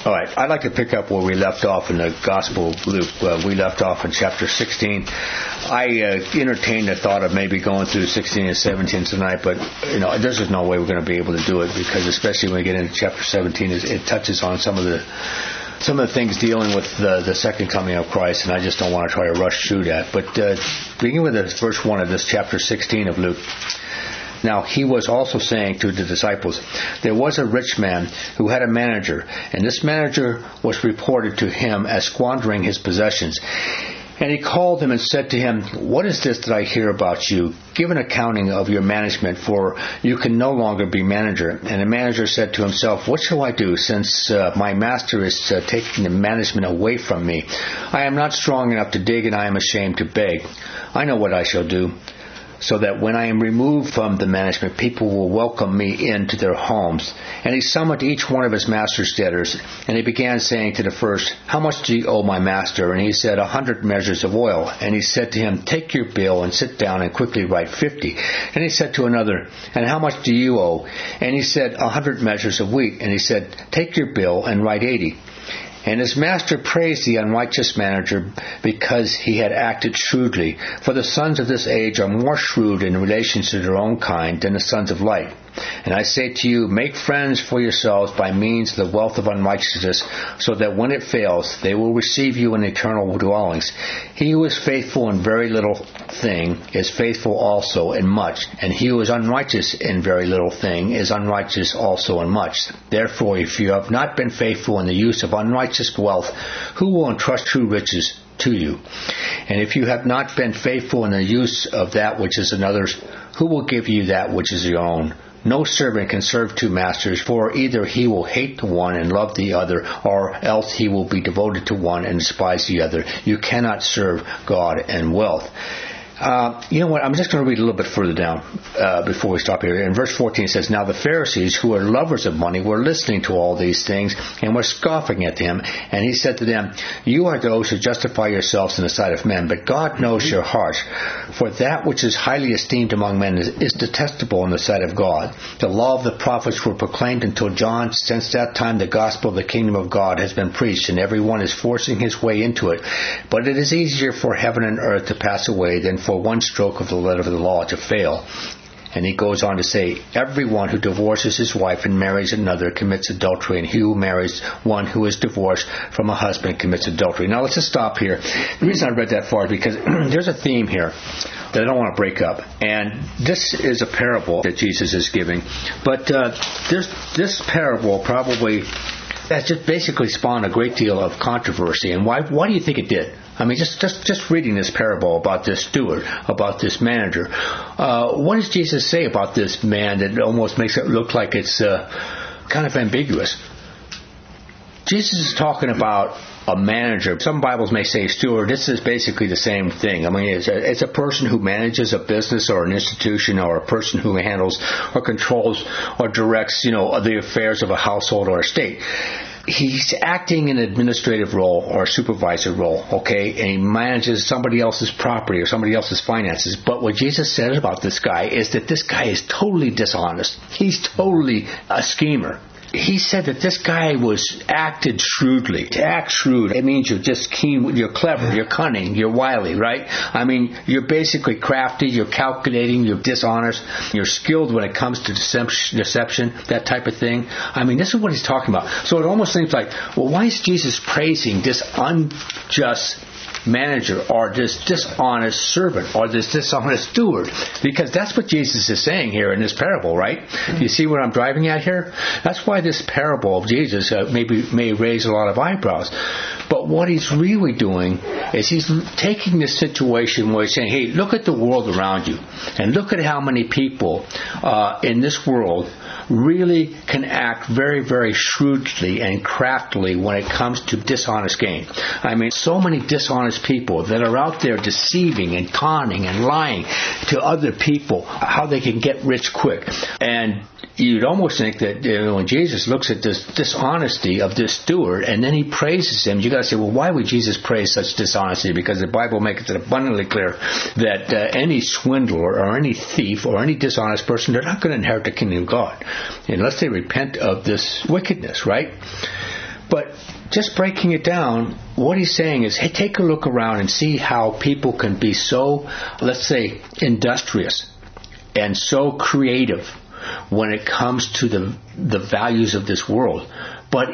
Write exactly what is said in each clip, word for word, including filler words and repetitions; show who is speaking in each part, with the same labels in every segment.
Speaker 1: All right, I'd like to pick up where we left off in the Gospel of Luke. Uh, we left off in chapter sixteen. I uh, entertained the thought of maybe going through sixteen and seventeen tonight, but you know, there's just no way we're going to be able to do it, because especially when we get into chapter seventeen, it, it touches on some of the some of the things dealing with the, the second coming of Christ, and I just don't want to try to rush through that. But uh, beginning with the verse one of this chapter sixteen of Luke. Now, he was also saying to the disciples, there was a rich man who had a manager, and this manager was reported to him as squandering his possessions. And he called him and said to him, what is this that I hear about you? Give an accounting of your management, for you can no longer be manager. And the manager said to himself, what shall I do, since uh, my master is uh, taking the management away from me? I am not strong enough to dig, and I am ashamed to beg. I know what I shall do, so that when I am removed from the management, people will welcome me into their homes. And he summoned each one of his master's debtors, and he began saying to the first, how much do you owe my master? And he said, a hundred measures of oil. And he said to him, take your bill and sit down and quickly write fifty. And he said to another, and how much do you owe? And he said, a hundred measures of wheat. And he said, take your bill and write eighty. And his master praised the unrighteous manager because he had acted shrewdly. For the sons of this age are more shrewd in relation to their own kind than the sons of light. And I say to you, make friends for yourselves by means of the wealth of unrighteousness, so that when it fails, they will receive you in eternal dwellings. He who is faithful in very little thing is faithful also in much, and he who is unrighteous in very little thing is unrighteous also in much. Therefore, if you have not been faithful in the use of unrighteous wealth, who will entrust true riches to you? And if you have not been faithful in the use of that which is another's, who will give you that which is your own? No servant can serve two masters, for either he will hate the one and love the other, or else he will be devoted to one and despise the other. You cannot serve God and wealth. Uh, you know what? I'm just going to read a little bit further down uh, before we stop here. In verse fourteen it says, now the Pharisees, who are lovers of money, were listening to all these things and were scoffing at him. And he said to them, you are those who justify yourselves in the sight of men, but God knows your hearts. For that which is highly esteemed among men is, is detestable in the sight of God. The law of the prophets were proclaimed until John. Since that time the gospel of the kingdom of God has been preached, and everyone is forcing his way into it. But it is easier for heaven and earth to pass away than for one stroke of the letter of the law to fail. And he goes on to say, everyone who divorces his wife and marries another commits adultery, and he who marries one who is divorced from a husband commits adultery. Now let's just stop here. The reason I read that far is because there's a theme here that I don't want to break up. And this is a parable that Jesus is giving. But uh, this, this parable probably has just basically spawned a great deal of controversy. And why, why do you think it did? I mean, just, just just reading this parable about this steward, about this manager, uh, what does Jesus say about this man that almost makes it look like it's uh, kind of ambiguous? Jesus is talking about a manager. Some Bibles may say steward. This is basically the same thing. I mean, it's a, it's a person who manages a business or an institution, or a person who handles or controls or directs, you know, the affairs of a household or a state. He's acting in an administrative role or a supervisor role, okay, and he manages somebody else's property or somebody else's finances. But what Jesus says about this guy is that this guy is totally dishonest. He's totally a schemer. He said that this guy was acted shrewdly. To act shrewd, it means you're just keen, you're clever, you're cunning, you're wily, right? I mean, you're basically crafty, you're calculating, you're dishonest, you're skilled when it comes to deception, deception, that type of thing. I mean, this is what he's talking about. So it almost seems like, well, why is Jesus praising this unjust manager or this dishonest servant or this dishonest steward? Because that's what Jesus is saying here in this parable, right? Mm-hmm. Do you see what I'm driving at here? That's why this parable of Jesus uh, maybe may raise a lot of eyebrows. But what he's really doing is he's taking this situation where he's saying, hey, look at the world around you and look at how many people uh, in this world really can act very, very shrewdly and craftily when it comes to dishonest gain. I mean, so many dishonest people that are out there deceiving and conning and lying to other people how they can get rich quick. And you'd almost think that, you know, when Jesus looks at this dishonesty of this steward and then he praises him, you got to say, well, why would Jesus praise such dishonesty? Because the Bible makes it abundantly clear that uh, any swindler or any thief or any dishonest person, they're not going to inherit the kingdom of God unless they repent of this wickedness, right? But just breaking it down, what he's saying is, hey, take a look around and see how people can be so, let's say, industrious and so creative when it comes to the the values of this world. But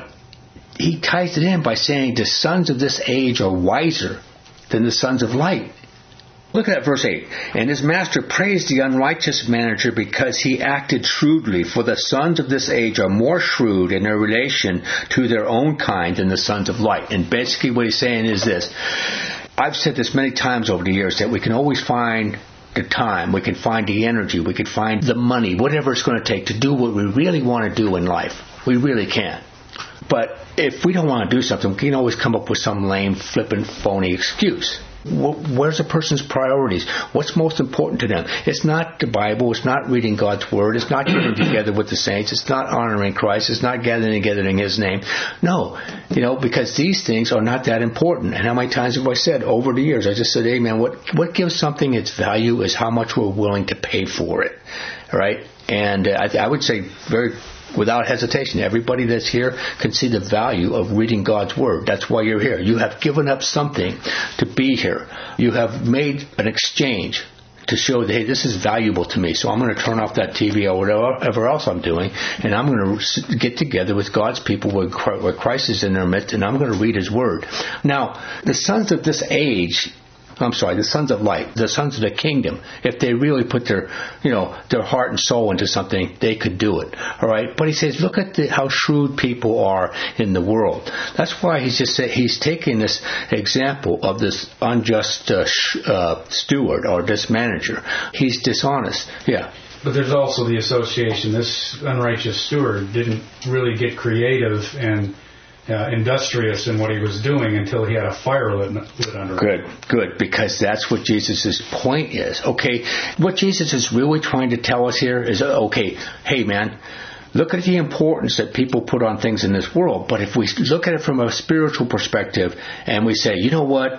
Speaker 1: he ties it in by saying the sons of this age are wiser than the sons of light. Look at verse eight. And his master praised the unrighteous manager because he acted shrewdly, for the sons of this age are more shrewd in their relation to their own kind than the sons of light. And basically what he's saying is this. I've said this many times over the years, that we can always find the time, we can find the energy, we can find the money, whatever it's going to take to do what we really want to do in life. We really can. But if we don't want to do something, we can always come up with some lame, flippant, phony excuse. Where's a person's priorities? What's most important to them? It's not the Bible. It's not reading God's Word. It's not getting together with the saints. It's not honoring Christ. It's not gathering together in His name. No, you know, because these things are not that important. And how many times have I said over the years, I just said, hey, man, what, what gives something its value is how much we're willing to pay for it. All right? And uh, I, I would say very without hesitation, everybody that's here can see the value of reading God's Word. That's why you're here. You have given up something to be here. You have made an exchange to show that, hey, this is valuable to me, so I'm going to turn off that T V or whatever else I'm doing, and I'm going to get together with God's people where Christ is in their midst, and I'm going to read His Word. Now, the sons of this age... I'm sorry, the sons of light, the sons of the kingdom, if they really put their, you know, their heart and soul into something, they could do it. All right? But he says, look at the, how shrewd people are in the world. That's why he's just say, he's taking this example of this unjust uh, sh- uh, steward or this manager. He's dishonest. Yeah.
Speaker 2: But there's also the association. This unrighteous steward didn't really get creative and Uh, industrious in what he was doing until he had a fire lit, lit under him.
Speaker 1: Good, good, because that's what Jesus' point is. Okay, what Jesus is really trying to tell us here is, okay, hey man, look at the importance that people put on things in this world, but if we look at it from a spiritual perspective and we say, you know what,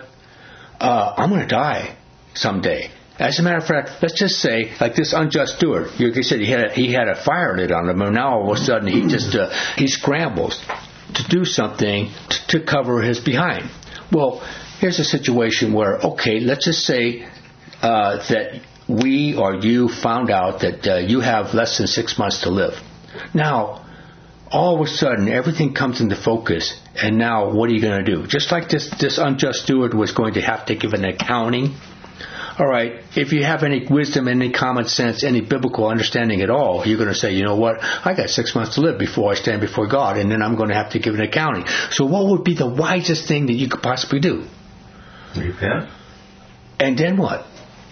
Speaker 1: uh, I'm going to die someday. As a matter of fact, let's just say, like this unjust steward, like you said, he had a, he had a fire lit on him, and now all of a sudden he just uh, he scrambles to do something t- to cover his behind. Well, here's a situation where, okay, let's just say uh, that we or you found out that uh, you have less than six months to live. Now, all of a sudden, everything comes into focus, and now what are you going to do? Just like this, this unjust steward was going to have to give an accounting. All right, if you have any wisdom, any common sense, any biblical understanding at all, you're going to say, you know what, I got six months to live before I stand before God, and then I'm going to have to give an accounting. So what would be the wisest thing that you could possibly do?
Speaker 3: Repent.
Speaker 1: And then what?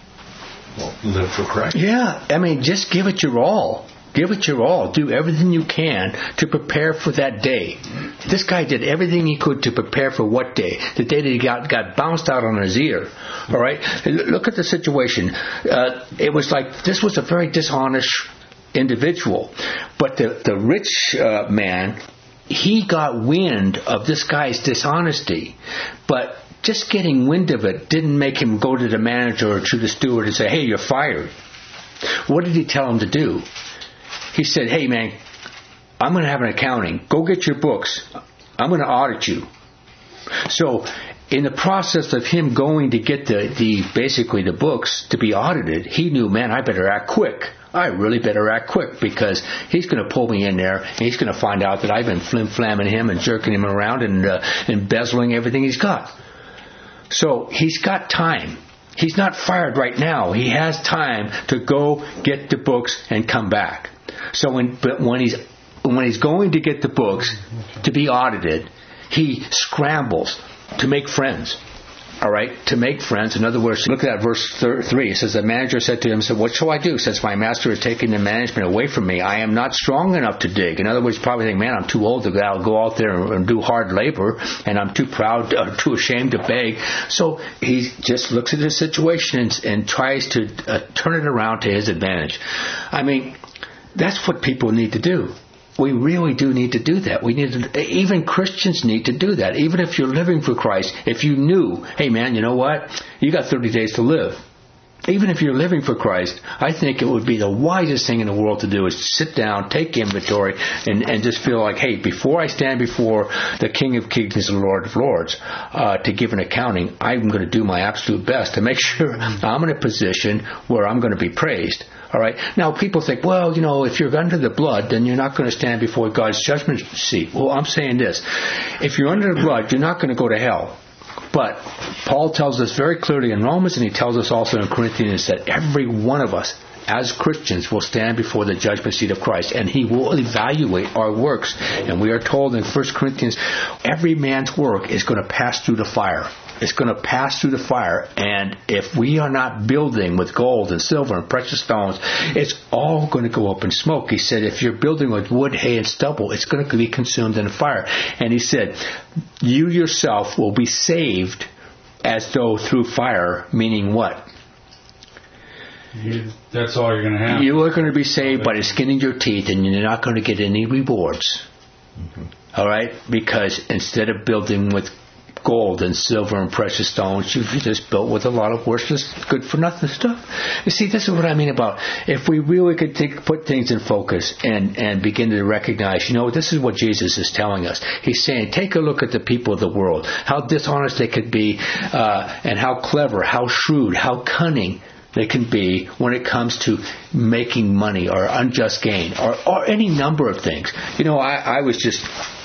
Speaker 3: Well, live for Christ.
Speaker 1: Yeah, I mean, just give it your all. Give it your all. Do everything you can to prepare for that day. This guy did everything he could to prepare for what day? The day that he got, got bounced out on his ear. All right? Look at the situation. Uh, it was like this was a very dishonest individual. But the, the rich uh, man, he got wind of this guy's dishonesty. But just getting wind of it didn't make him go to the manager or to the steward and say, hey, you're fired. What did he tell him to do? He said, hey, man, I'm going to have an accounting. Go get your books. I'm going to audit you. So in the process of him going to get the, the basically the books to be audited, he knew, man, I better act quick. I really better act quick because he's going to pull me in there and he's going to find out that I've been flim-flamming him and jerking him around and uh, embezzling everything he's got. So he's got time. He's not fired right now. He has time to go get the books and come back. So when but when he's when he's going to get the books to be audited, he scrambles to make friends. All right, to make friends. In other words, look at that verse three. It says, the manager said to him, said, what shall I do? Since my master is taking the management away from me, I am not strong enough to dig. In other words, probably think, man, I'm too old to go out there and do hard labor, and I'm too proud, uh, too ashamed to beg. So he just looks at the situation and, and tries to uh, turn it around to his advantage. I mean, that's what people need to do. We really do need to do that. We need to, even Christians need to do that. Even if you're living for Christ, if you knew, hey man, you know what? You got thirty days to live. even if you're living for Christ, I think it would be the wisest thing in the world to do is sit down, take inventory, and, and just feel like, hey, before I stand before the King of Kings and the Lord of Lords uh, to give an accounting, I'm going to do my absolute best to make sure I'm in a position where I'm going to be praised. All right. Now, people think, well, you know, if you're under the blood, then you're not going to stand before God's judgment seat. Well, I'm saying this. If you're under the blood, you're not going to go to hell. But Paul tells us very clearly in Romans, and he tells us also in Corinthians, that every one of us, as Christians, will stand before the judgment seat of Christ, and he will evaluate our works. And we are told in First Corinthians, every man's work is going to pass through the fire. It's going to pass through the fire, and if we are not building with gold and silver and precious stones, it's all going to go up in smoke. He said, if you're building with wood, hay, and stubble, it's going to be consumed in the fire. And he said, you yourself will be saved as though through fire, meaning what?
Speaker 2: You, that's all you're going to have.
Speaker 1: You are going to be saved by the skin of your teeth, and you're not going to get any rewards. Mm-hmm. All right? Because instead of building with gold and silver and precious stones, you've just built with a lot of worthless, good-for-nothing stuff. You see, this is what I mean about if we really could take, put things in focus and, and begin to recognize, you know, this is what Jesus is telling us. He's saying, take a look at the people of the world, how dishonest they could be, uh, and how clever, how shrewd, how cunning they can be when it comes to making money or unjust gain or, or any number of things. You know, I, I was just...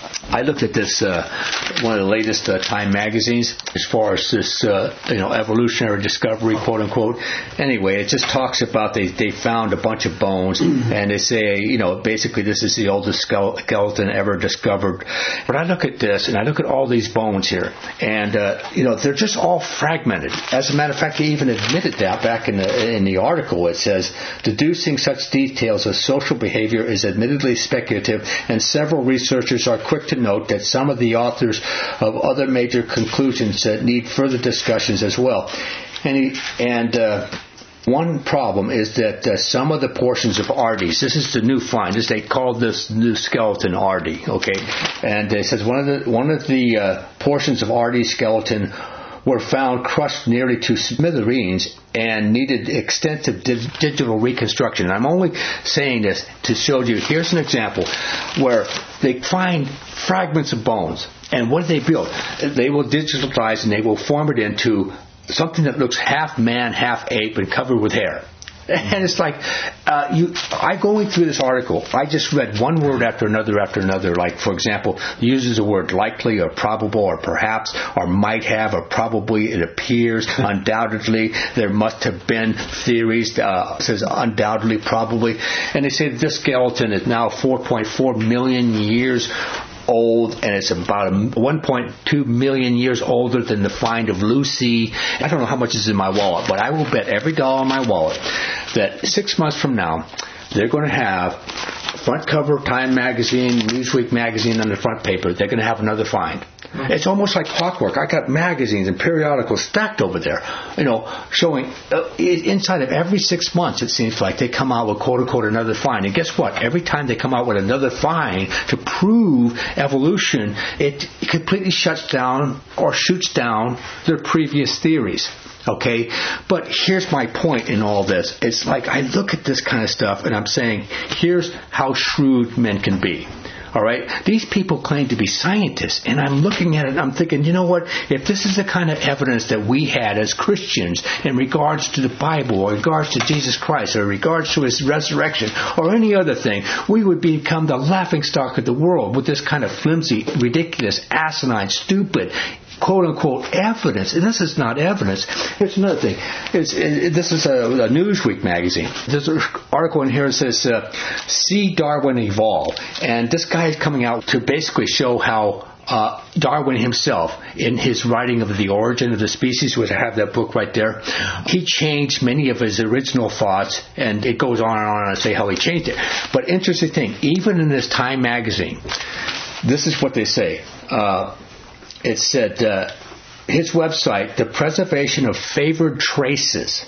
Speaker 1: I looked at this, uh, one of the latest uh, Time magazines, as far as this, uh, you know, evolutionary discovery, quote unquote. Anyway, it just talks about they they found a bunch of bones, and they say, you know, basically this is the oldest skeleton ever discovered. But I look at this, and I look at all these bones here, and uh, you know, they're just all fragmented. As a matter of fact, they even admitted that back in the in the article. It says, deducing such details of social behavior is admittedly speculative, and several researchers are quick to note that some of the authors of other major conclusions that need further discussions as well. And, he, and uh, one problem is that uh, some of the portions of Ardes, this is the new find, this, they call this new skeleton Arde, okay? And it says one of the one of the uh, portions of Arde's skeleton were found crushed nearly to smithereens and needed extensive di- digital reconstruction. And I'm only saying this to show you, here's an example where they find fragments of bones. And what do they build? They will digitalize and they will form it into something that looks half man, half ape, and covered with hair. And it's like, uh, you. I going through this article, I just read one word after another after another. Like, for example, uses the word likely or probable or perhaps or might have or probably, it appears, undoubtedly, there must have been theories, uh, says undoubtedly, probably. And they say that this skeleton is now four point four million years old, and it's about one point two million years older than the find of Lucy. I don't know how much is in my wallet, but I will bet every dollar in my wallet that six months from now, they're going to have front cover Time magazine, Newsweek magazine on the front paper. They're going to have another find. It's almost like clockwork. I got magazines and periodicals stacked over there, you know, showing uh, inside of every six months, it seems like they come out with quote unquote another find. And guess what? Every time they come out with another find to prove evolution, it completely shuts down or shoots down their previous theories. Okay? But here's my point in all this. It's like I look at this kind of stuff and I'm saying, here's how shrewd men can be. All right? These people claim to be scientists, and I'm looking at it and I'm thinking, you know what? If this is the kind of evidence that we had as Christians in regards to the Bible or in regards to Jesus Christ or in regards to His resurrection or any other thing, we would become the laughingstock of the world with this kind of flimsy, ridiculous, asinine, stupid, quote-unquote evidence. And this is not evidence. Here's another thing. It's, it, this is a, a Newsweek magazine. There's an article in here that says, uh, See Darwin Evolve. And this guy is coming out to basically show how uh, Darwin himself, in his writing of The Origin of the Species, which I have that book right there, he changed many of his original thoughts, and it goes on and on and say how he changed it. But interesting thing, even in this Time magazine, this is what they say. Uh, It said, uh, his website, The Preservation of Favored Traces,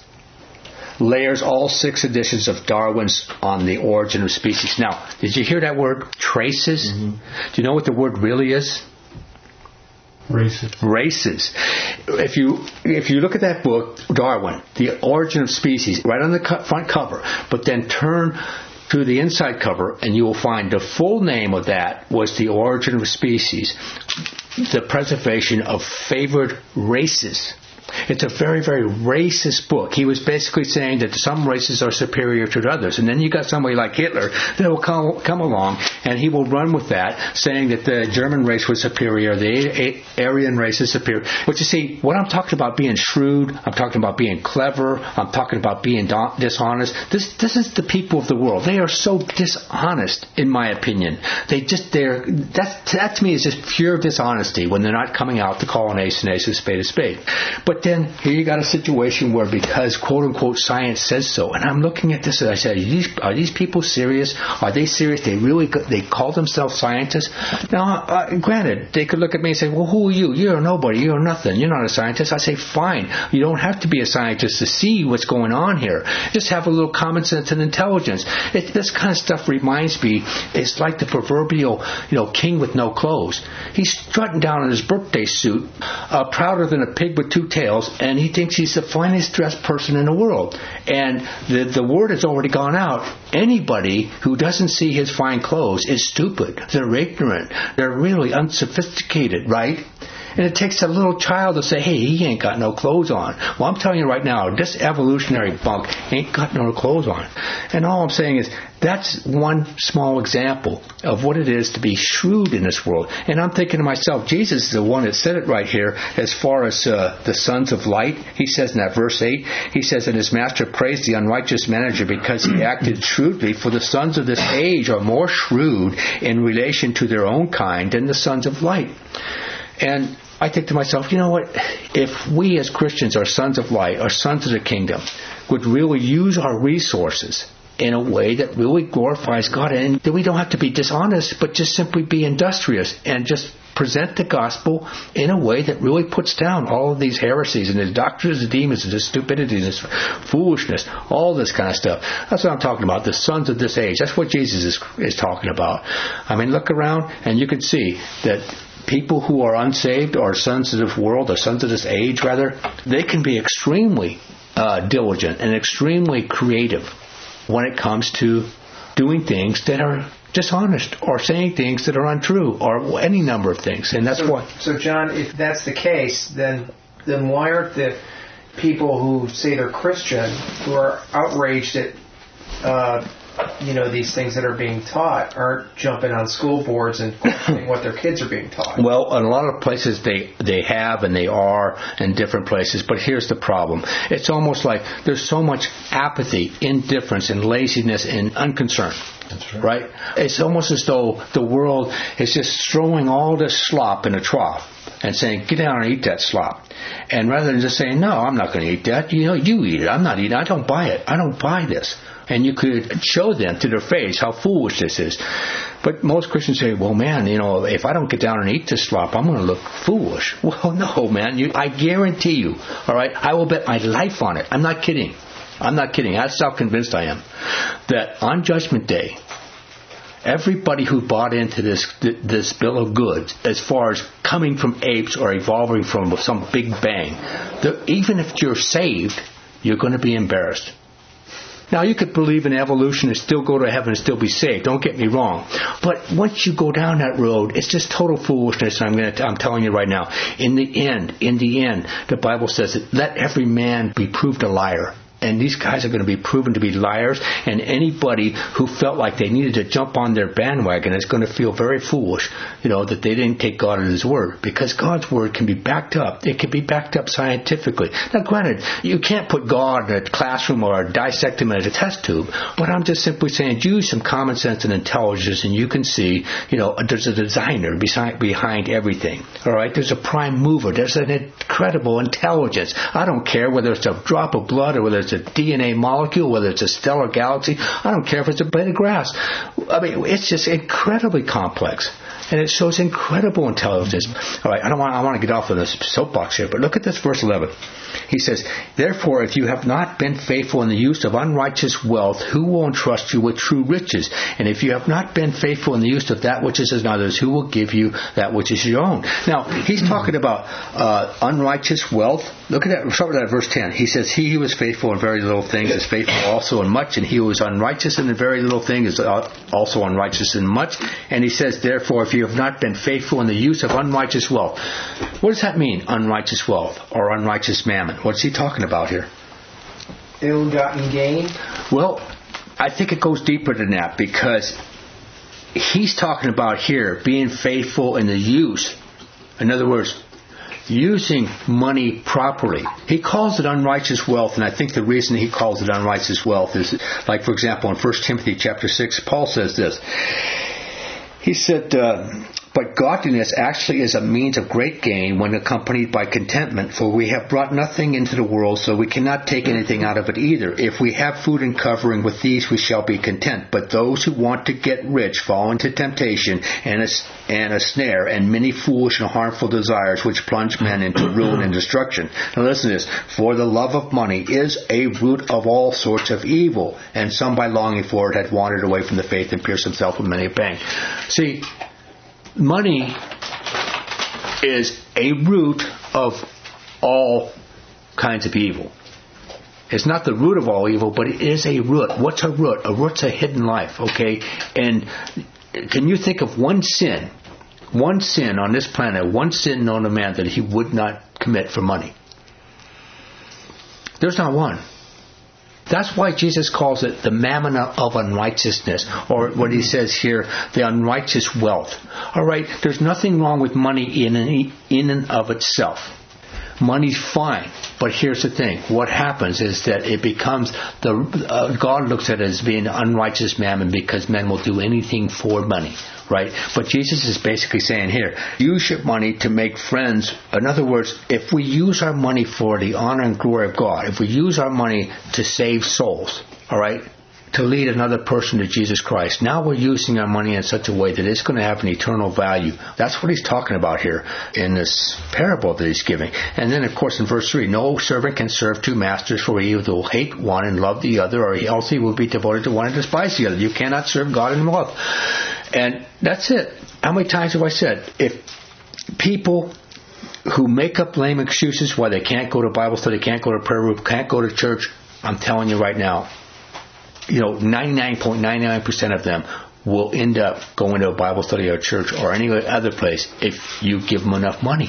Speaker 1: layers all six editions of Darwin's On the Origin of Species. Now, did you hear that word, traces? Mm-hmm. Do you know what the word really is?
Speaker 2: Races.
Speaker 1: Races. If you if you look at that book, Darwin, The Origin of Species, right on the co- front cover, but then turn to the inside cover, and you will find the full name of that was The Origin of Species, the preservation of favored races. It's a very, very racist book. He was basically saying that some races are superior to others. And then you got somebody like Hitler that will come, come along, and he will run with that, saying that the German race was superior, the Aryan race is superior. But you see, what I'm talking about being shrewd, I'm talking about being clever, I'm talking about being dishonest. This this is the people of the world. They are so dishonest, in my opinion. They just, they're, that, that to me is just pure dishonesty when they're not coming out to call an ace an ace, a spade a spade. But then here you got a situation where because quote-unquote science says so, and I'm looking at this and I say, are these, are these people serious? Are they serious? They really, they call themselves scientists? Now, uh, granted, they could look at me and say, well, who are you? You're nobody. You're nothing. You're not a scientist. I say, fine. You don't have to be a scientist to see what's going on here. Just have a little common sense and intelligence. It, this kind of stuff reminds me, it's like the proverbial, you know, king with no clothes. He's strutting down in his birthday suit, uh, prouder than a pig with two tails, and he thinks he's the finest dressed person in the world. And the the word has already gone out. Anybody who doesn't see his fine clothes is stupid. They're ignorant. They're really unsophisticated, right? And it takes a little child to say, hey, he ain't got no clothes on. Well, I'm telling you right now, this evolutionary bunk ain't got no clothes on. And all I'm saying is, that's one small example of what it is to be shrewd in this world. And I'm thinking to myself, Jesus is the one that said it right here as far as uh, the sons of light. He says in that verse eight, he says, and his master praised the unrighteous manager because he acted shrewdly, for the sons of this age are more shrewd in relation to their own kind than the sons of light. And I think to myself, you know what? If we as Christians are sons of light, are sons of the kingdom, would really use our resources in a way that really glorifies God, and that we don't have to be dishonest, but just simply be industrious and just present the gospel in a way that really puts down all of these heresies and the doctrines of the demons and the stupidity and this foolishness, all this kind of stuff. That's what I'm talking about, the sons of this age. That's what Jesus is, is talking about. I mean, look around and you can see that people who are unsaved or sons of this world or sons of this age, rather, they can be extremely uh, diligent and extremely creative when it comes to doing things that are dishonest or saying things that are untrue or any number of things. And that's
Speaker 4: so,
Speaker 1: why.
Speaker 4: So, John, if that's the case, then then why aren't the people who say they're Christian who are outraged at uh, you know, these things that are being taught aren't jumping on school boards and questioning what their kids are being taught?
Speaker 1: Well, in a lot of places they, they have and they are in different places, but here's the problem. It's almost like there's so much apathy, indifference, and laziness and unconcern.
Speaker 3: That's right.
Speaker 1: Right? It's almost as though the world is just throwing all this slop in a trough and saying, get down and eat that slop. And rather than just saying, no, I'm not going to eat that. You know, you eat it. I'm not eating it. I don't buy it. I don't buy this. And you could show them to their face how foolish this is. But most Christians say, well, man, you know, if I don't get down and eat this slop, I'm going to look foolish. Well, no, man. You, I guarantee you, all right, I will bet my life on it. I'm not kidding. I'm not kidding. That's how convinced I am. That on Judgment Day, everybody who bought into this this bill of goods, as far as coming from apes or evolving from some big bang, even if you're saved, you're going to be embarrassed. Now, you could believe in evolution and still go to heaven and still be saved. Don't get me wrong. But once you go down that road, it's just total foolishness. And I'm going to, I'm telling you right now, in the end, in the end, the Bible says that let every man be proved a liar. And these guys are going to be proven to be liars. And anybody who felt like they needed to jump on their bandwagon is going to feel very foolish, you know, that they didn't take God at His word. Because God's word can be backed up. It can be backed up scientifically. Now, granted, you can't put God in a classroom or dissect Him in a test tube. But I'm just simply saying, use some common sense and intelligence, and you can see, you know, there's a designer beside, behind everything. All right? There's a prime mover. There's an incredible intelligence. I don't care whether it's a drop of blood or whether it's a D N A molecule, whether it's a stellar galaxy. I don't care if it's a blade of grass. I mean, it's just incredibly complex. And it shows incredible intelligence. All right, I don't want I want to get off of this soapbox here, but look at this verse eleven. He says, therefore, if you have not been faithful in the use of unrighteous wealth, who will entrust you with true riches? And if you have not been faithful in the use of that which is another's, who will give you that which is your own? Now, he's talking about uh, unrighteous wealth. Look at that. Start with that verse ten. He says, he who is faithful in very little things is faithful also in much, and he who is unrighteous in a very little thing is also unrighteous in much. And he says, therefore, if you have not been faithful in the use of unrighteous wealth. What does that mean, unrighteous wealth or unrighteous mammon? What's he talking about here?
Speaker 4: Ill-gotten gain?
Speaker 1: Well, I think it goes deeper than that, because he's talking about here being faithful in the use. In other words, using money properly. He calls it unrighteous wealth, and I think the reason he calls it unrighteous wealth is, like, for example, in First Timothy chapter six, Paul says this. He said, uh, but godliness actually is a means of great gain when accompanied by contentment, for we have brought nothing into the world, so we cannot take anything out of it either. If we have food and covering, with these we shall be content. But those who want to get rich fall into temptation and a, and a snare, and many foolish and harmful desires, which plunge men into ruin and destruction. Now listen to this. For the love of money is a root of all sorts of evil, and some by longing for it had wandered away from the faith and pierced himself with many a pang. See, money is a root of all kinds of evil. It's not the root of all evil, but it is a root. What's a root? A root's a hidden life, okay? And can you think of one sin, one sin on this planet, one sin known to man that he would not commit for money? There's not one. That's why Jesus calls it the mammon of unrighteousness, or what he says here, the unrighteous wealth. All right, there's nothing wrong with money in and, in and of itself. Money's fine, but here's the thing. What happens is that it becomes, the uh, God looks at it as being unrighteous mammon, because men will do anything for money, right? But Jesus is basically saying here, use your money to make friends. In other words, if we use our money for the honor and glory of God, if we use our money to save souls, all right, to lead another person to Jesus Christ, now we're using our money in such a way that it's going to have an eternal value. That's what he's talking about here in this parable that he's giving. And then, of course, in verse three, no servant can serve two masters, for he will hate one and love the other, or else he will be devoted to one and despise the other. You cannot serve God and love. And that's it. How many times have I said, if people who make up lame excuses why they can't go to Bible study, can't go to prayer group, can't go to church, I'm telling you right now, you know, ninety-nine point nine nine percent of them will end up going to a Bible study or church or any other place if you give them enough money.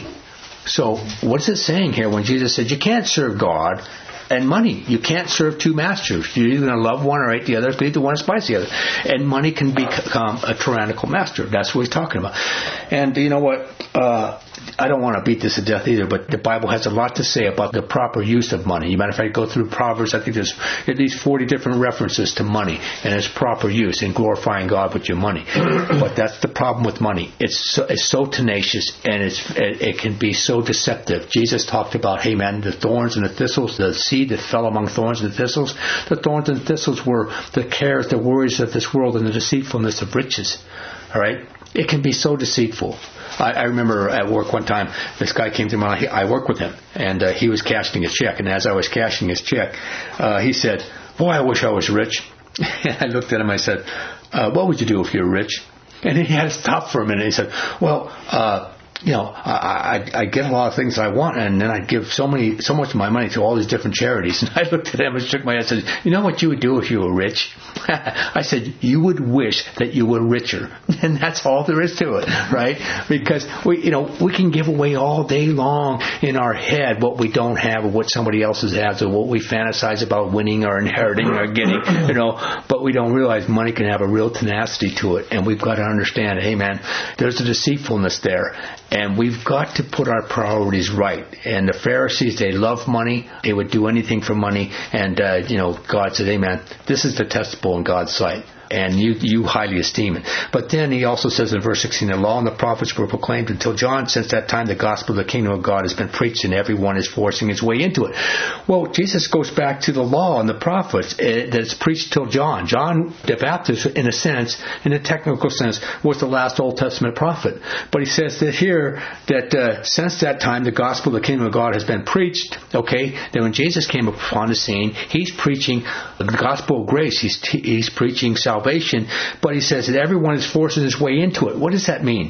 Speaker 1: So what's it saying here when Jesus said you can't serve God and money? You can't serve two masters. You're either going to love one or hate the other, but either one despise the other. And money can become a tyrannical master. That's what he's talking about. And you know what? Uh, I don't want to beat this to death either, but the Bible has a lot to say about the proper use of money. You matter of fact, go through Proverbs, I think there's at least forty different references to money and its proper use in glorifying God with your money. But that's the problem with money. It's so, it's so tenacious, and it's it, it can be so deceptive. Jesus talked about, hey man, the thorns and the thistles, the seed that fell among thorns and thistles. The thorns and thistles were the cares, the worries of this world, and the deceitfulness of riches. All right? It can be so deceitful. I, I remember at work one time, this guy came to me. I work with him, and uh, he was cashing his check. And as I was cashing his check, uh, he said, "Boy, I wish I was rich." And I looked at him. I said, uh, "What would you do if you were rich?" And he had to stop for a minute. He said, "Well, uh, you know, I, I, I get a lot of things I want, and then I give so many, so much of my money to all these different charities." And I looked at him and shook my head and said, "You know what you would do if you were rich?" I said, "You would wish that you were richer." And that's all there is to it, right? Because we, you know, we can give away all day long in our head what we don't have or what somebody else has or what we fantasize about winning or inheriting or getting, you know, but we don't realize money can have a real tenacity to it. And we've got to understand, hey man, there's a deceitfulness there. And we've got to put our priorities right. And the Pharisees, they love money. They would do anything for money. And, uh, you know, God said, hey man, this is detestable in God's sight. and you, you highly esteem it. But then he also says in verse sixteen, the law and the prophets were proclaimed until John. Since that time, the gospel of the kingdom of God has been preached, and everyone is forcing his way into it. Well, Jesus goes back to the law and the prophets uh, that's preached till John. John the Baptist, in a sense, in a technical sense, was the last Old Testament prophet. But he says that here, that uh, since that time, the gospel of the kingdom of God has been preached. Okay, then when Jesus came upon the scene, he's preaching the gospel of grace. He's t- he's preaching salvation, but he says that everyone is forcing his way into it. What does that mean?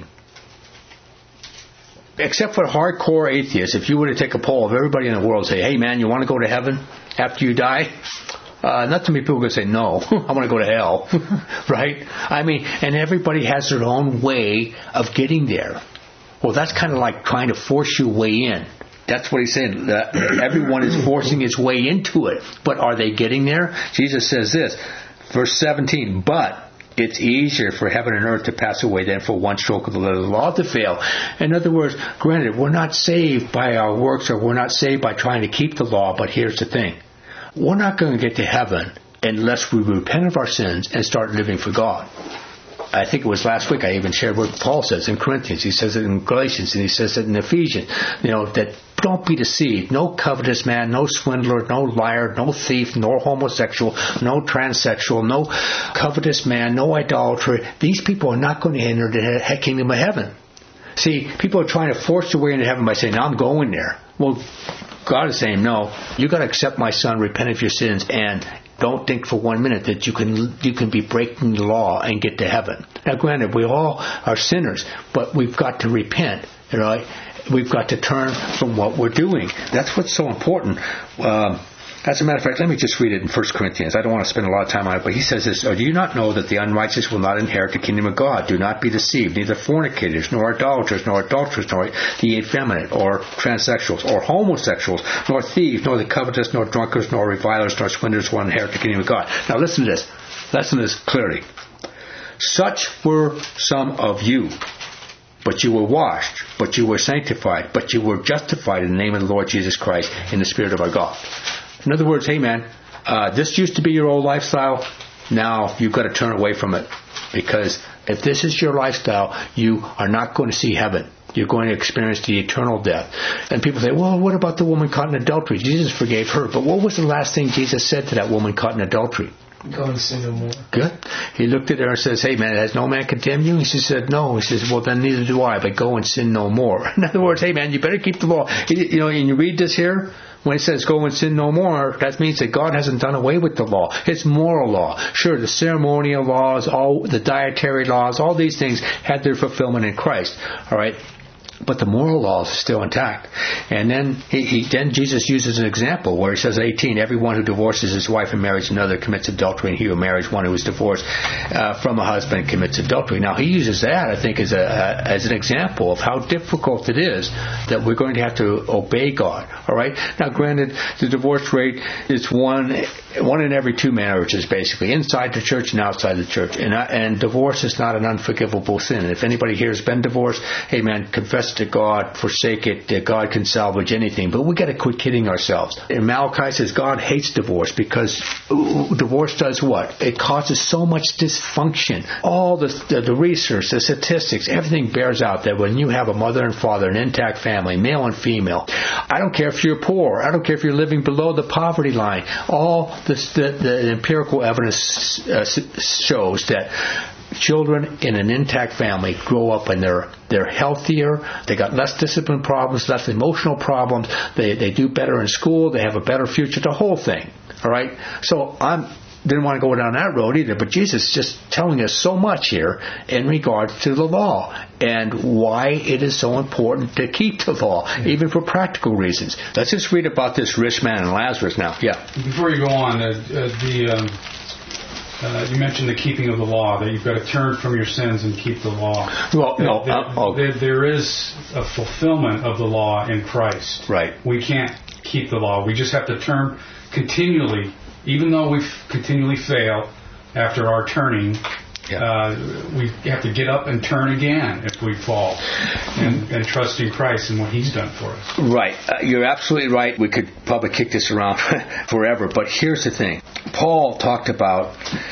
Speaker 1: Except for hardcore atheists, if you were to take a poll of everybody in the world and say, hey man, you want to go to heaven after you die? Uh, not too many people are going to say, no, I want to go to hell. Right? I mean, and everybody has their own way of getting there. Well, that's kind of like trying to force your way in. That's what he's saying. That everyone is forcing his way into it. But are they getting there? Jesus says this, verse seventeen, but it's easier for heaven and earth to pass away than for one stroke of the letter of the law to fail. In other words, granted, we're not saved by our works, or we're not saved by trying to keep the law, but here's the thing. We're not going to get to heaven unless we repent of our sins and start living for God. I think it was last week I even shared what Paul says in Corinthians. He says it in Galatians, and he says it in Ephesians. You know, that don't be deceived. No covetous man, no swindler, no liar, no thief, nor homosexual, no transsexual, no covetous man, no idolater. These people are not going to enter the kingdom of heaven. See, people are trying to force their way into heaven by saying, now I'm going there. Well, God is saying, no, you got to accept my son, repent of your sins, and don't think for one minute that you can you can be breaking the law and get to heaven. Now, granted, we all are sinners, but we've got to repent, you know. We've got to turn from what we're doing. That's what's so important. Um, as a matter of fact, let me just read it in First Corinthians. I don't want to spend a lot of time on it, but he says this, or do you not know that the unrighteous will not inherit the kingdom of God? Do not be deceived. Neither fornicators, nor idolaters, nor adulterers, nor the effeminate, or transsexuals, or homosexuals, nor thieves, nor the covetous, nor drunkards, nor revilers, nor swindlers will inherit the kingdom of God. Now listen to this. Listen to this clearly. Such were some of you. But you were washed, but you were sanctified, but you were justified in the name of the Lord Jesus Christ in the Spirit of our God. In other words, hey man, uh, this used to be your old lifestyle. Now you've got to turn away from it. Because if this is your lifestyle, you are not going to see heaven. You're going to experience the eternal death. And people say, well, what about the woman caught in adultery? Jesus forgave her. But what was the last thing Jesus said to that woman caught in adultery?
Speaker 4: Go and sin no more.
Speaker 1: Good. He looked at her and says, hey man, has no man condemned you? She said, no. He says, well then neither do I, but go and sin no more. In other words, hey man, you better keep the law. You know, and you read this here, when it says go and sin no more, that means that God hasn't done away with the law. It's moral law. Sure, the ceremonial laws, all the dietary laws, all these things had their fulfillment in Christ. All right. But the moral laws are still intact. And then he, he then Jesus uses an example where he says, eighteen, everyone who divorces his wife and marries another commits adultery, and he who marries one who is divorced uh, from a husband commits adultery. Now, he uses that, I think, as a uh, as an example of how difficult it is that we're going to have to obey God. All right? Now, granted, the divorce rate is one one in every two marriages, basically, inside the church and outside the church. And, uh, and divorce is not an unforgivable sin. And if anybody here has been divorced, hey, man, confess to God, forsake it, that God can salvage anything. But we got to quit kidding ourselves. And Malachi says God hates divorce because divorce does what? It causes so much dysfunction. All the, the, the research, the statistics, everything bears out that when you have a mother and father, an intact family, male and female, I don't care if you're poor, I don't care if you're living below the poverty line, all this, the, the empirical evidence uh, shows that children in an intact family grow up and they're they're healthier, they got less discipline problems, less emotional problems, they they do better in school, they have a better future, the whole thing. All right? So I'm didn't want to go down that road either, but Jesus is just telling us so much here in regards to the law and why it is so important to keep the law, yeah. even for practical reasons. Let's just read about this rich man and Lazarus now. Yeah.
Speaker 2: Before you go on, uh, uh, the um, uh, you mentioned the keeping of the law, that you've got to turn from your sins and keep the law.
Speaker 1: Well, no,
Speaker 2: there,
Speaker 1: uh, oh.
Speaker 2: there, there is a fulfillment of the law in Christ.
Speaker 1: Right.
Speaker 2: We can't keep the law. We just have to turn continually. Even though we continually fail after our turning, yeah. uh, we have to get up and turn again if we fall and, and trust in Christ and what He's done for us.
Speaker 1: Right. Uh, you're absolutely right. We could probably kick this around forever, but here's the thing. Paul talked about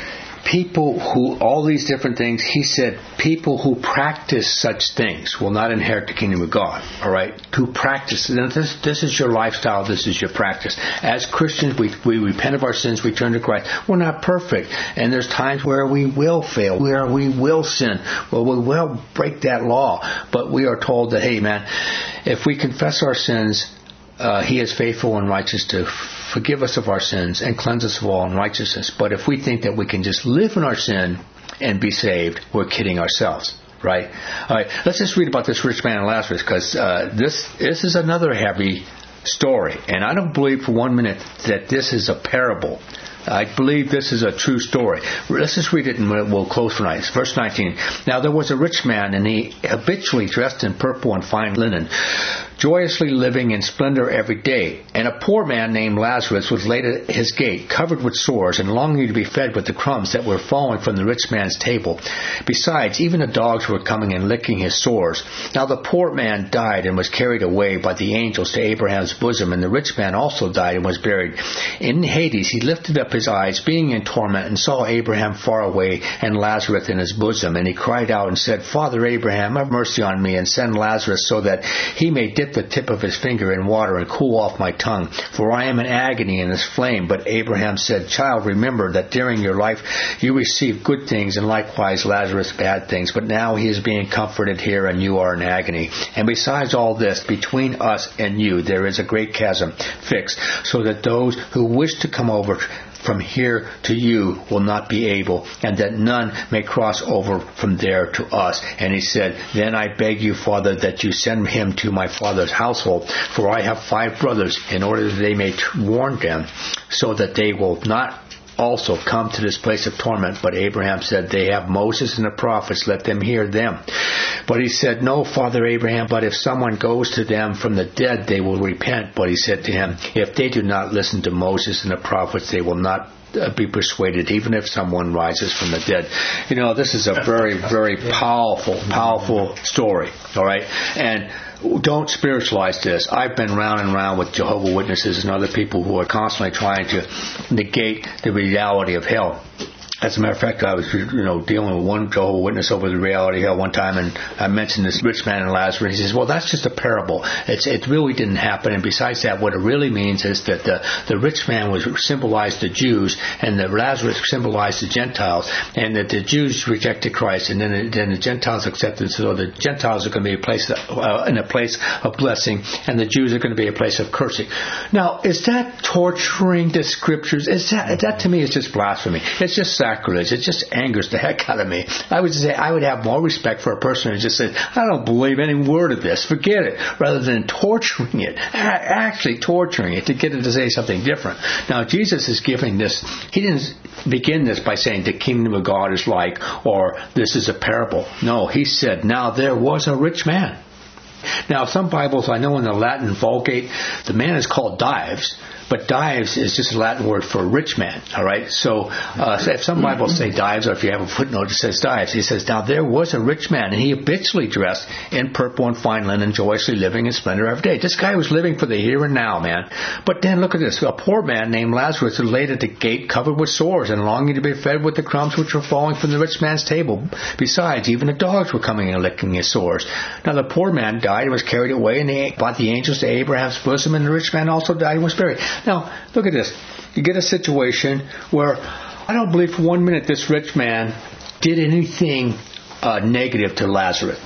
Speaker 1: people who, all these different things, he said, people who practice such things will not inherit the kingdom of God. All right? Who practice. And this, this is your lifestyle. This is your practice. As Christians, we, we repent of our sins. We turn to Christ. We're not perfect. And there's times where we will fail, where we will sin. Well, we will break that law. But we are told that, hey, man, if we confess our sins, uh, he is faithful and righteous to forgive us of our sins and cleanse us of all unrighteousness. But if we think that we can just live in our sin and be saved, we're kidding ourselves, right? All right, let's just read about this rich man and Lazarus, because uh, this this is another heavy story. And I don't believe for one minute that this is a parable. I believe this is a true story. Let's just read it and we'll close for tonight. It's verse nineteen. Now there was a rich man, and he habitually dressed in purple and fine linen, joyously living in splendor every day. And a poor man named Lazarus was laid at his gate, covered with sores, and longing to be fed with the crumbs that were falling from the rich man's table. Besides, even the dogs were coming and licking his sores. Now the poor man died and was carried away by the angels to Abraham's bosom, and the rich man also died and was buried. In Hades he lifted up his eyes, being in torment, and saw Abraham far away and Lazarus in his bosom. And he cried out and said, Father Abraham, have mercy on me, and send Lazarus so that he may dip the tip of his finger in water and cool off my tongue, for I am in agony in this flame. But Abraham said, Child, remember that during your life you received good things, and likewise Lazarus bad things. But now he is being comforted here, and you are in agony. And besides all this, between us and you there is a great chasm fixed, so that those who wish to come over from here to you will not be able, and that none may cross over from there to us. And he said, Then I beg you, Father, that you send him to my father's household, for I have five brothers, in order that they may warn them, so that they will not also come to this place of torment. But Abraham said, They have Moses and the prophets, let them hear them. But he said, No, Father Abraham, but if someone goes to them from the dead, they will repent. But he said to him, If they do not listen to Moses and the prophets, they will not be persuaded, even if someone rises from the dead. You know, this is a very, very powerful, powerful story, all right? And don't spiritualize this. I've been round and round with Jehovah's Witnesses and other people who are constantly trying to negate the reality of hell. As a matter of fact, I was, you know, dealing with one Jehovah's Witness over the reality of hell one time, and I mentioned this rich man and Lazarus. He says, well, that's just a parable. It's, it really didn't happen. And besides that, what it really means is that the, the rich man was symbolized the Jews, and the Lazarus symbolized the Gentiles, and that the Jews rejected Christ, and then, then the Gentiles accepted. So the Gentiles are going to be a place uh, in a place of blessing, and the Jews are going to be a place of cursing. Now, is that torturing the Scriptures? Is that, that to me is just blasphemy. It's just sacrilege. It just angers the heck out of me. I would say I would have more respect for a person who just says, I don't believe any word of this, forget it, rather than torturing it, actually torturing it to get it to say something different. Now, Jesus is giving this, he didn't begin this by saying the kingdom of God is like, or this is a parable. No, he said, now there was a rich man. Now, some Bibles, I know in the Latin Vulgate, the man is called Dives, but Dives is just a Latin word for rich man, all right? So uh, if some Bibles say Dives, or if you have a footnote that says Dives, he says, now there was a rich man, and he habitually dressed in purple and fine linen, joyously living in splendor every day. This guy was living for the here and now, man. But then look at this. A poor man named Lazarus was laid at the gate, covered with sores, and longing to be fed with the crumbs which were falling from the rich man's table. Besides, even the dogs were coming and licking his sores. Now the poor man died and was carried away and they brought the angels to Abraham's bosom, and the rich man also died and was buried. Now, look at this. You get a situation where I don't believe for one minute this rich man did anything uh, negative to Lazarus.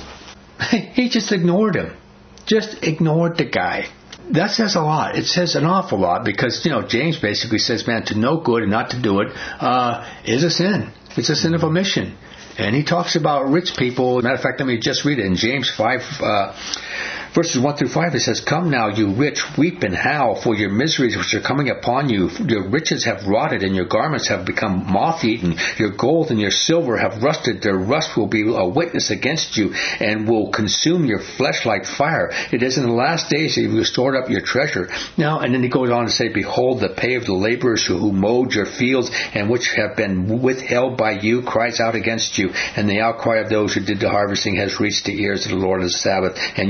Speaker 1: He just ignored him. Just ignored the guy. That says a lot. It says an awful lot because, you know, James basically says, man, to know good and not to do it uh, is a sin. It's a sin of omission. And he talks about rich people. Matter of fact, let me just read it in James five, uh, verses one through five. It says, Come now, you rich, weep and howl for your miseries which are coming upon you. Your riches have rotted, and your garments have become moth-eaten. Your gold and your silver have rusted. Their rust will be a witness against you, and will consume your flesh like fire. It is in the last days that you have stored up your treasure. Now, and then he goes on to say, Behold, the pay of the laborers who, who mowed your fields, and which have been withheld by you, cries out against you. And the outcry of those who did the harvesting has reached the ears of the Lord of the Sabbath, and you have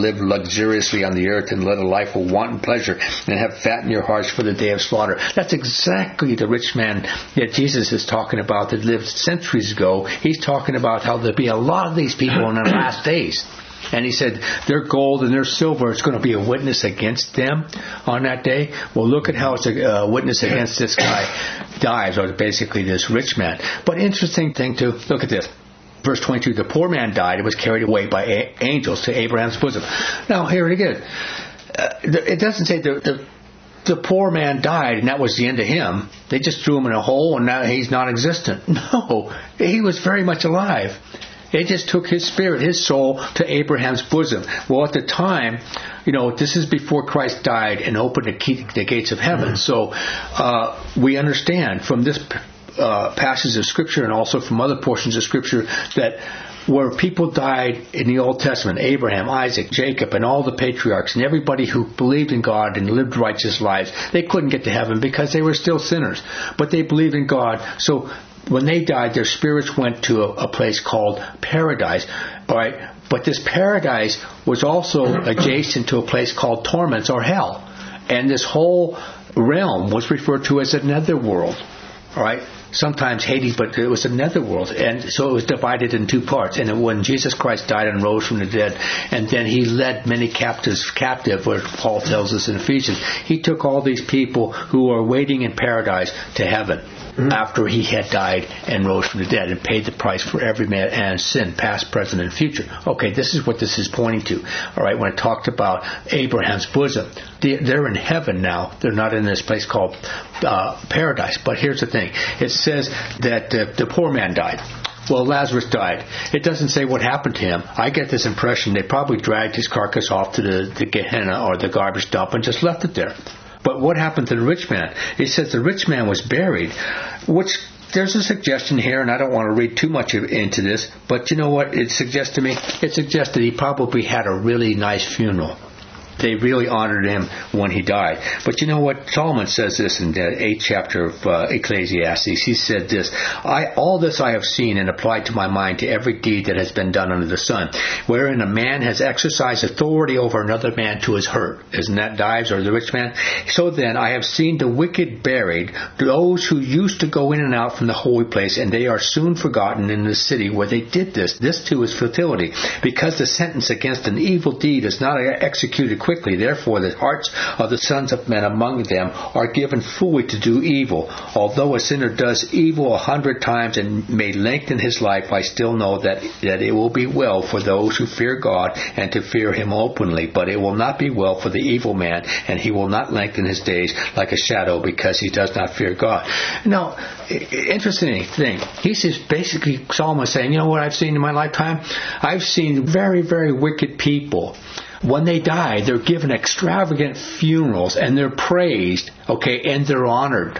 Speaker 1: live luxuriously on the earth and live a life of wanton pleasure and have fat in your hearts for the day of slaughter. That's exactly the rich man that Jesus is talking about that lived centuries ago. He's talking about how there'll be a lot of these people in the last days. And he said, their gold and their silver is going to be a witness against them on that day. Well, look at how it's a uh, witness against this guy dies, or basically this rich man. But interesting thing too, look at this. Verse twenty-two, the poor man died and was carried away by a- angels to Abraham's bosom. Now, here it again. Uh, it doesn't say the, the, the poor man died and that was the end of him. They just threw him in a hole and now he's non-existent. No, he was very much alive. They just took his spirit, his soul, to Abraham's bosom. Well, at the time, you know, this is before Christ died and opened the, key, the gates of heaven. Mm-hmm. So uh, we understand from this uh, passage of Scripture and also from other portions of Scripture that where people died in the Old Testament, Abraham, Isaac, Jacob, and all the patriarchs, and everybody who believed in God and lived righteous lives, they couldn't get to heaven because they were still sinners. But they believed in God. So when they died, their spirits went to a, a place called paradise. All right? But this paradise was also adjacent to a place called torments or hell. And this whole realm was referred to as a netherworld. All right? Sometimes Hades, but it was a netherworld. And so it was divided in two parts. And when Jesus Christ died and rose from the dead, and then he led many captives captive, where Paul tells us in Ephesians, he took all these people who were waiting in paradise to heaven. Mm-hmm. After he had died and rose from the dead and paid the price for every man's sin, past, present, and future. Okay, this is what this is pointing to. All right, when it talked about Abraham's bosom, they're in heaven now. They're not in this place called uh, paradise. But here's the thing. It says that uh, the poor man died. Well, Lazarus died. It doesn't say what happened to him. I get this impression they probably dragged his carcass off to the, the Gehenna or the garbage dump and just left it there. But what happened to the rich man? It says the rich man was buried, which there's a suggestion here, and I don't want to read too much into this, but you know what it suggests to me? It suggests that he probably had a really nice funeral. They really honored him when he died. But you know what? Solomon says this in the eighth chapter of uh, Ecclesiastes. He said this, I, all this I have seen and applied to my mind to every deed that has been done under the sun, wherein a man has exercised authority over another man to his hurt. Isn't that Dives or the rich man? So then I have seen the wicked buried, those who used to go in and out from the holy place, and they are soon forgotten in the city where they did this. This too is futility, because the sentence against an evil deed is not executed quickly. Therefore, the hearts of the sons of men among them are given fully to do evil. Although a sinner does evil a hundred times and may lengthen his life, I still know that, that it will be well for those who fear God and to fear him openly. But it will not be well for the evil man, and he will not lengthen his days like a shadow because he does not fear God. Now, interesting thing. He says basically, Solomon is saying, you know what I've seen in my lifetime? I've seen very, very wicked people. When they die, they're given extravagant funerals and they're praised, okay, and they're honored.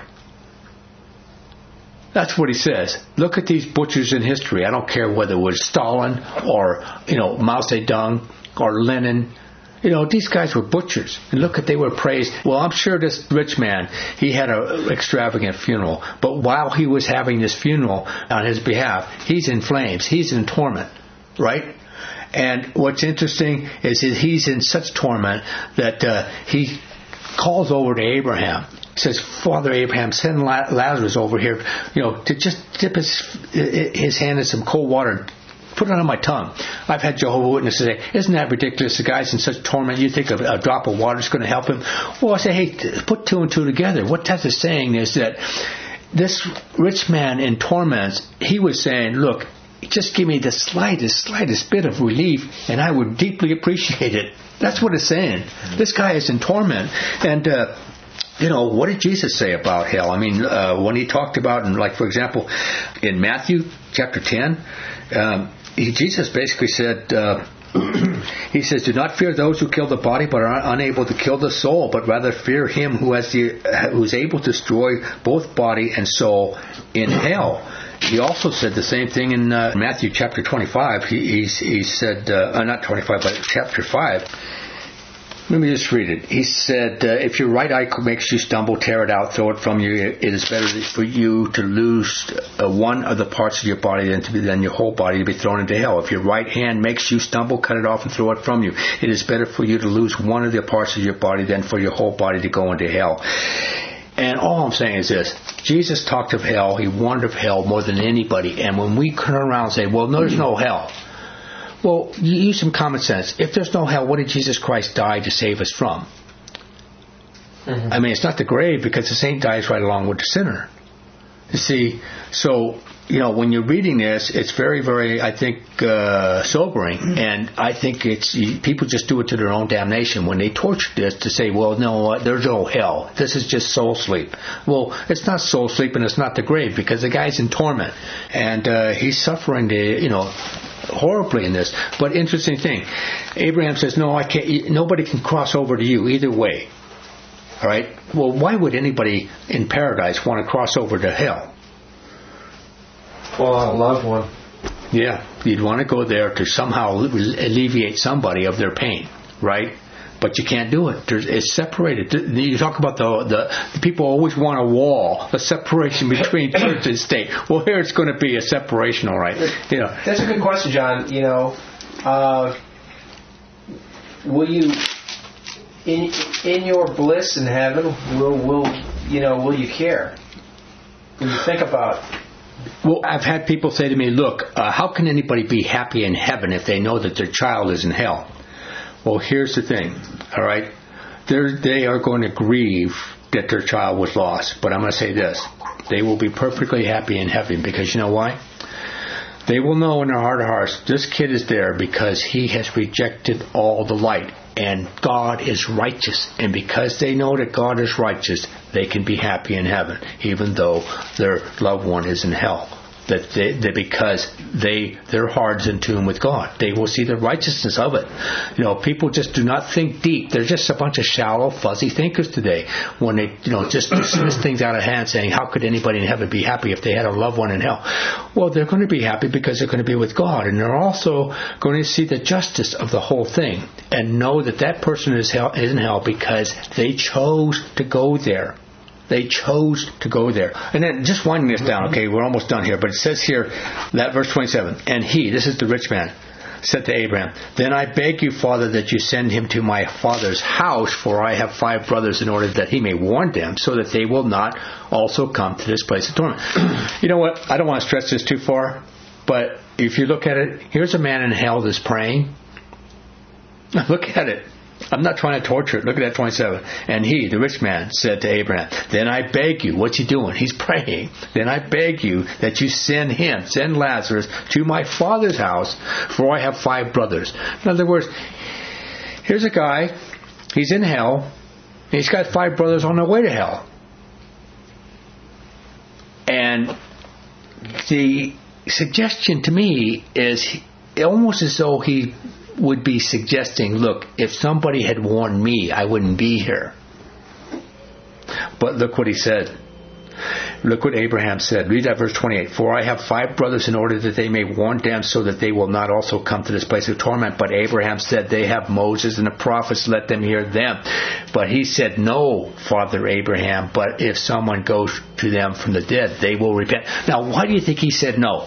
Speaker 1: That's what he says. Look at these butchers in history. I don't care whether it was Stalin or, you know, Mao Zedong or Lenin. You know, these guys were butchers. And look at, they were praised. Well, I'm sure this rich man, he had an extravagant funeral. But while he was having this funeral on his behalf, he's in flames. He's in torment, right? And what's interesting is that he's in such torment that uh, he calls over to Abraham. He says, Father Abraham, send Lazarus over here, you know, to just dip his, his hand in some cold water and put it on my tongue. I've had Jehovah's Witnesses say, isn't that ridiculous? The guy's in such torment, you think a, a drop of water is going to help him? Well, I say, hey, put two and two together. What Tess is saying is that this rich man in torments, he was saying, look, just give me the slightest, slightest bit of relief, and I would deeply appreciate it. That's what it's saying. This guy is in torment. And, uh, you know, what did Jesus say about hell? I mean, uh, when he talked about, and like, for example, in Matthew chapter ten, um, he, Jesus basically said, uh, he says, do not fear those who kill the body but are unable to kill the soul, but rather fear him who has the, who is able to destroy both body and soul in hell. He also said the same thing in uh, Matthew chapter twenty-five. He, he, he said, uh, uh, not twenty-five, but chapter five. Let me just read it. He said, uh, if your right eye makes you stumble, tear it out, throw it from you. It is better for you to lose uh, one of the parts of your body than, to be, than your whole body to be thrown into hell. If your right hand makes you stumble, cut it off and throw it from you. It is better for you to lose one of the parts of your body than for your whole body to go into hell. And all I'm saying is this. Jesus talked of hell. He warned of hell more than anybody. And when we turn around and say, well, no, there's no hell. Well, you use some common sense. If there's no hell, what did Jesus Christ die to save us from? Mm-hmm. I mean, it's not the grave, because the saint dies right along with the sinner. You see, so, you know, when you're reading this, it's very, very, I think, uh, sobering. Mm-hmm. And I think it's, people just do it to their own damnation when they torture this to say, well, no, there's no hell. This is just soul sleep. Well, it's not soul sleep and it's not the grave, because the guy's in torment. And uh, he's suffering the, you know, horribly in this. But interesting thing, Abraham says, no, I can't, nobody can cross over to you either way. All right? Well, why would anybody in paradise want to cross over to hell?
Speaker 4: Well, a loved one.
Speaker 1: Yeah, you'd want to go there to somehow alleviate somebody of their pain, right? But you can't do it. There's, it's separated. You talk about the, the the people always want a wall, a separation between church and state. Well, here it's going to be a separation, all right. You know,
Speaker 4: that's a good question, John. You know, uh, will you in in your bliss in heaven? Will will you know? Will you care? Will you think about?
Speaker 1: Well, I've had people say to me, "Look, uh, how can anybody be happy in heaven if they know that their child is in hell?" Well, here's the thing, all right? They're, they are going to grieve that their child was lost. But I'm going to say this. They will be perfectly happy in heaven, because you know why? They will know in their heart of hearts, this kid is there because he has rejected all the light. And God is righteous. And because they know that God is righteous, they can be happy in heaven, even though their loved one is in hell. That they, they, because they their heart's in tune with God, they will see the righteousness of it. You know, people just do not think deep. They're just a bunch of shallow, fuzzy thinkers today. When they, you know, just dismiss things out of hand, saying, "How could anybody in heaven be happy if they had a loved one in hell?" Well, they're going to be happy because they're going to be with God, and they're also going to see the justice of the whole thing and know that that person is, hell, is in hell because they chose to go there. They chose to go there. And then, just winding this down, okay, we're almost done here, but it says here, that verse twenty-seven, and he, this is the rich man, said to Abraham, "Then I beg you, Father, that you send him to my father's house, for I have five brothers, in order that he may warn them, so that they will not also come to this place of torment." You know what? I don't want to stretch this too far, but if you look at it, here's a man in hell that's praying. Look at it. I'm not trying to torture it. Look at that twenty-seven. And he, the rich man, said to Abraham, "Then I beg you," what's he doing? He's praying. "Then I beg you that you send him, send Lazarus, to my father's house, for I have five brothers." In other words, here's a guy, he's in hell, and he's got five brothers on their way to hell. And the suggestion to me is almost as though he would be suggesting, look, if somebody had warned me, I wouldn't be here. But look what he said. Look what Abraham said. Read that verse twenty-eight. "For I have five brothers, in order that they may warn them, so that they will not also come to this place of torment. But Abraham said, they have Moses and the prophets, let them hear them. But he said, no, Father Abraham, but if someone goes to them from the dead, they will repent." Now, why do you think he said no?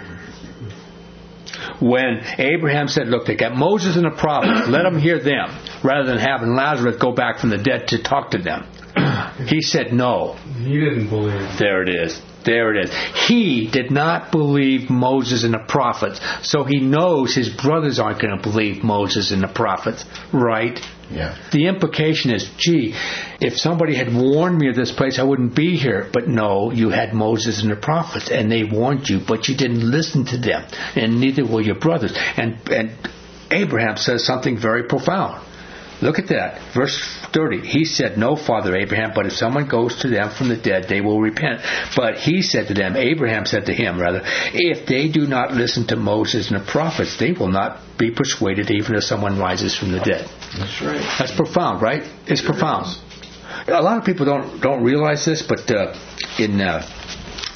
Speaker 1: When Abraham said, look, they got Moses and the prophets, let them hear them, rather than having Lazarus go back from the dead to talk to them. He said no.
Speaker 2: He didn't believe.
Speaker 1: There it is. There it is. He did not believe Moses and the prophets, so he knows his brothers aren't going to believe Moses and the prophets, right?
Speaker 3: Yeah.
Speaker 1: The implication is, gee, if somebody had warned me of this place, I wouldn't be here. But no, you had Moses and the prophets, and they warned you, but you didn't listen to them, and neither will your brothers. And, and Abraham says something very profound. Look at that. Verse thirty. He said, no, Father Abraham, but if someone goes to them from the dead, they will repent. But he said to them, Abraham said to him, rather, if they do not listen to Moses and the prophets, they will not be persuaded even if someone rises from the dead.
Speaker 3: That's right.
Speaker 1: That's profound, right? It's profound. A lot of people don't don't realize this, but uh, in uh,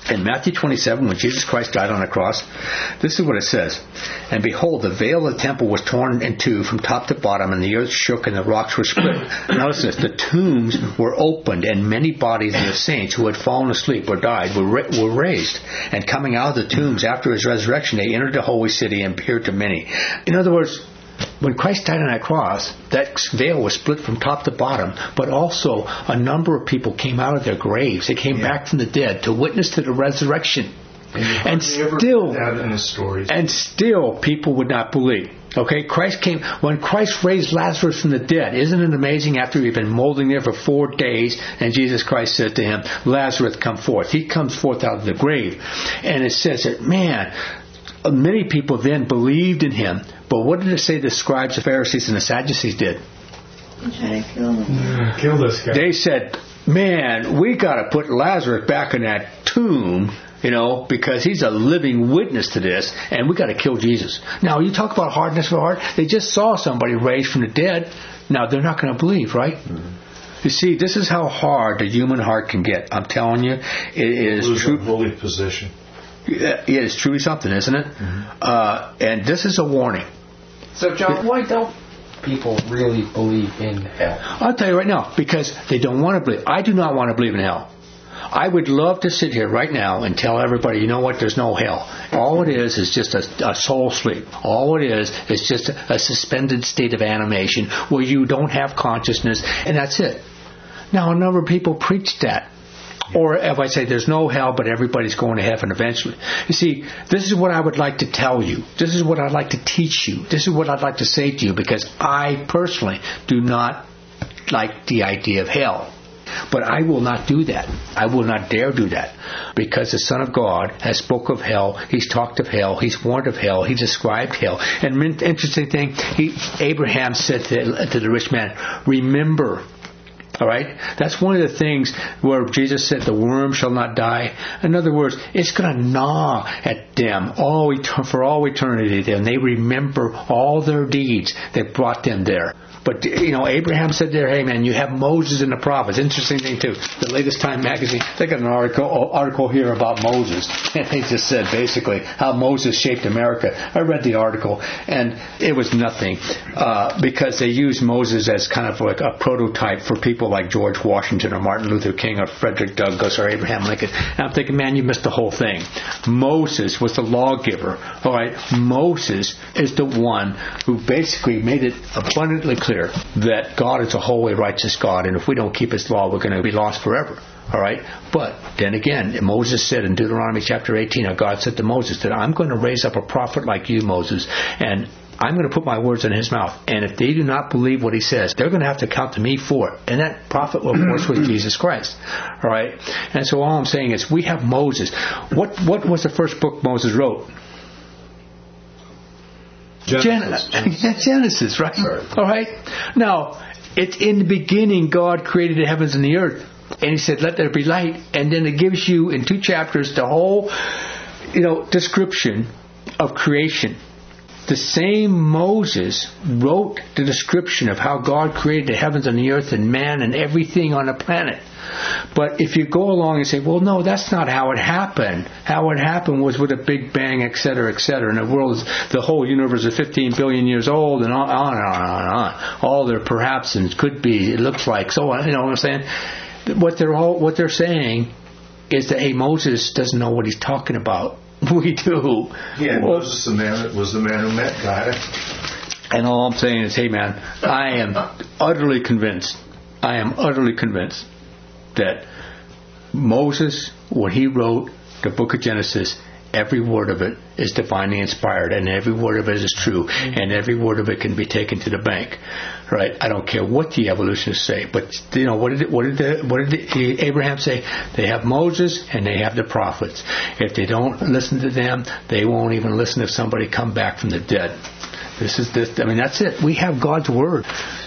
Speaker 1: In Matthew twenty-seven, when Jesus Christ died on the cross, this is what it says. And behold, the veil of the temple was torn in two from top to bottom, and the earth shook and the rocks were split. Notice this. The tombs were opened, and many bodies of the saints who had fallen asleep or died were, ra- were raised. And coming out of the tombs after his resurrection, they entered the holy city and appeared to many. In other words, when Christ died on that cross, that veil was split from top to bottom, but also a number of people came out of their graves. They came yeah. back from the dead to witness to the resurrection.
Speaker 3: And,
Speaker 1: and still,
Speaker 3: that in the stories.
Speaker 1: and still, people would not believe. Okay, Christ came when Christ raised Lazarus from the dead. Isn't it amazing? After he'd been molding there for four days, and Jesus Christ said to him, "Lazarus, come forth." He comes forth out of the grave, and it says that man. Many people then believed in him, but what did it say the scribes, the Pharisees, and the Sadducees did?
Speaker 5: They tried to kill him.
Speaker 2: Mm, kill this guy.
Speaker 1: They said, man, we got to put Lazarus back in that tomb, you know, because he's a living witness to this, and we got to kill Jesus. Now, you talk about hardness of heart. They just saw somebody raised from the dead. Now, they're not going to believe, right? Mm-hmm. You see, this is how hard the human heart can get. I'm telling you, it is
Speaker 3: Lose
Speaker 1: true.
Speaker 3: a holy position.
Speaker 1: Yeah, it's truly something, isn't it? Mm-hmm. Uh, and this is a warning.
Speaker 4: So, John, why don't people really believe in hell?
Speaker 1: I'll tell you right now, because they don't want to believe. I do not want to believe in hell. I would love to sit here right now and tell everybody, you know what, there's no hell. All it is is just a, a soul sleep. All it is is just a, a suspended state of animation where you don't have consciousness, and that's it. Now, a number of people preach that. Or if I say there's no hell, but everybody's going to heaven eventually. You see, this is what I would like to tell you. This is what I'd like to teach you. This is what I'd like to say to you, because I personally do not like the idea of hell. But I will not do that. I will not dare do that. Because the Son of God has spoke of hell. He's talked of hell. He's warned of hell. He described hell. And an interesting thing, he, Abraham said to, to the rich man, remember. All right? That's one of the things where Jesus said the worm shall not die. In other words, it's going to gnaw at them all for all eternity. And they remember all their deeds that brought them there. But, you know, Abraham said there, hey, man, you have Moses and the prophets. Interesting thing, too. The latest Time magazine, they got an article article here about Moses. And they just said, basically, how Moses shaped America. I read the article, and it was nothing. Uh, because they used Moses as kind of like a prototype for people like George Washington or Martin Luther King or Frederick Douglass or Abraham Lincoln. And I'm thinking, man, you missed the whole thing. Moses was the lawgiver. All right? Moses is the one who basically made it abundantly clear that God is a holy, righteous God, and if we don't keep His law, we're going to be lost forever. All right? But then again, Moses said in Deuteronomy chapter eighteen, God said to Moses that I'm going to raise up a prophet like you, Moses, and I'm going to put my words in his mouth. And if they do not believe what he says, they're going to have to come to me for it. And that prophet, of course, was Jesus Christ. All right? And so all I'm saying is we have Moses. What what was the first book Moses wrote?
Speaker 3: Genesis.
Speaker 1: Gen- Genesis, right? All right. Now, it's in the beginning God created the heavens and the earth. And He said, let there be light. And then it gives you in two chapters the whole, you know, description of creation. The same Moses wrote the description of how God created the heavens and the earth and man and everything on the planet. But if you go along and say, well, no, that's not how it happened. How it happened was with a big bang, et cetera, et cetera. And the world, is, the whole universe is fifteen billion years old, and on, on and on and on. All there perhaps and could be, it looks like. So, you know what I'm saying? What they're all, what they're saying is that, hey, Moses doesn't know what he's talking about. We do.
Speaker 3: Yeah,
Speaker 1: well,
Speaker 3: Moses the man, was the man who met God.
Speaker 1: And all I'm saying is, hey, man, I am utterly convinced, I am utterly convinced that Moses, when he wrote the book of Genesis, every word of it is divinely inspired, and every word of it is true, and every word of it can be taken to the bank. Right? I don't care what the evolutionists say, but you know what did it, what did the, what did the, Abraham say? They have Moses and they have the prophets. If they don't listen to them, they won't even listen if somebody come back from the dead. This is this. I mean, that's it. We have God's word.